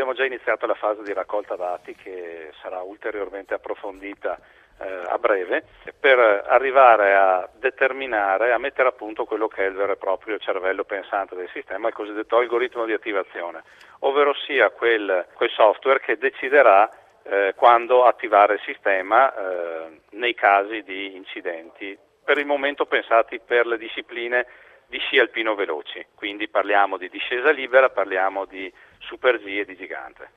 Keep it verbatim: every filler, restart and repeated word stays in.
abbiamo già iniziato la fase di raccolta dati che sarà ulteriormente approfondita eh, a breve per arrivare a determinare, a mettere a punto quello che è il vero e proprio cervello pensante del sistema, il cosiddetto algoritmo di attivazione, ovvero sia quel, quel software che deciderà eh, quando attivare il sistema eh, nei casi di incidenti, per il momento pensati per le discipline di sci alpino veloci, quindi parliamo di discesa libera, parliamo di super G e di gigante.